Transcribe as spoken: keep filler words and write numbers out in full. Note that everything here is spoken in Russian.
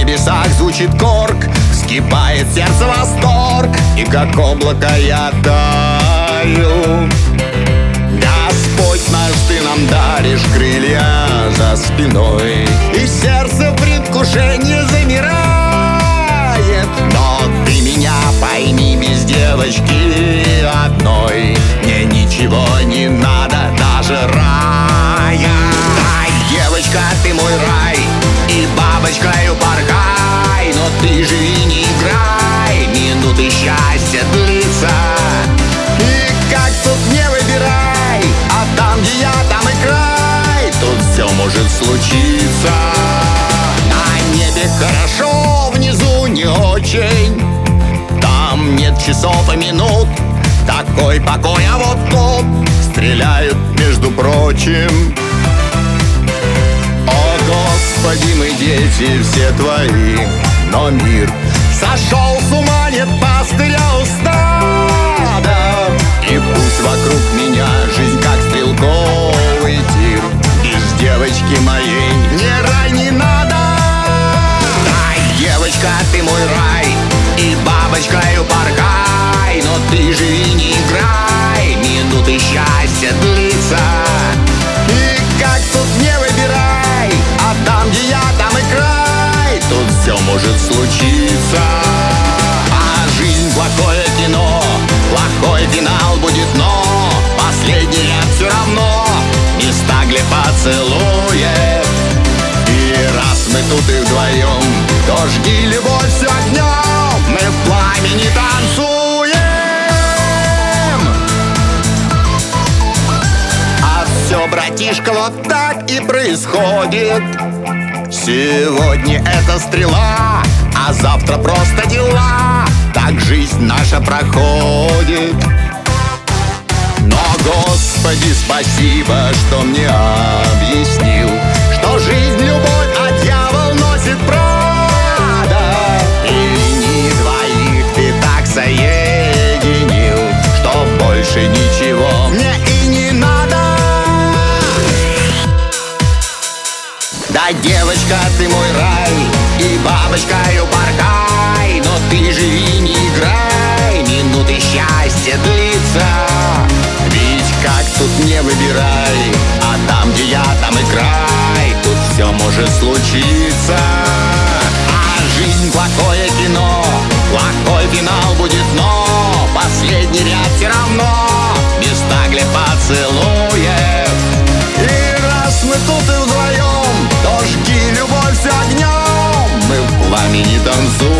небесах звучит корк, вскипает сердце восторг, и как облако я таю. Господь наш, ты нам даришь крылья за спиной, и сердце в предвкушении замирает. Но ты меня пойми, без девочки одной мне ничего не надо, даже рая. Ай, девочка, ты мой рай, и бабочкою порхай, но ты живи, не играй, минуты счастья длится. И как тут не выбирай, а там, где я, там и край, тут все может случиться. На небе хорошо, внизу не очень, там нет часов и минут, такой покой, а вот тут стреляют, между прочим. О, Господи, мы дети все твои, но мир сошел с ума, нет пастыря у стада. И пусть вокруг меня жизнь как стрелковый тир, без девочки моей мне рай не надо. Ай, девочка, ты мой рай, и бабочкою порхай, но ты живи, не играй, минуты счастья длится. И как тут не выбирай, а там, где я, там и край, тут все может случиться. А жизнь плохое кино, плохой финал будет, но последний ряд все равно места для поцелуев. И раз мы тут и вдвоем, то жги любовь все огнем, мы в пламени танцуем. А все, братишка, вот так и происходит. Сегодня это стрела, а завтра просто дела. Так жизнь наша проходит. Но, Господи, спасибо, что мне объяснил, что жизнь любовь, а дьявол носит прада. И не двоих ты так соединил, что больше ничего мне и не надо. Да, девочка, ты мой рай, и бабочкою порхай, но ты живи, не играй, минуты счастья длится. Ведь как тут не выбирай, а там, где я, там и край, тут все может случиться. А жизнь плохое кино, плохой финал будет, но последний ряд все равно места для поцелуев. И раз мы тут и вдвоем, то жги любовь с огнем, мы в пламени танцуем.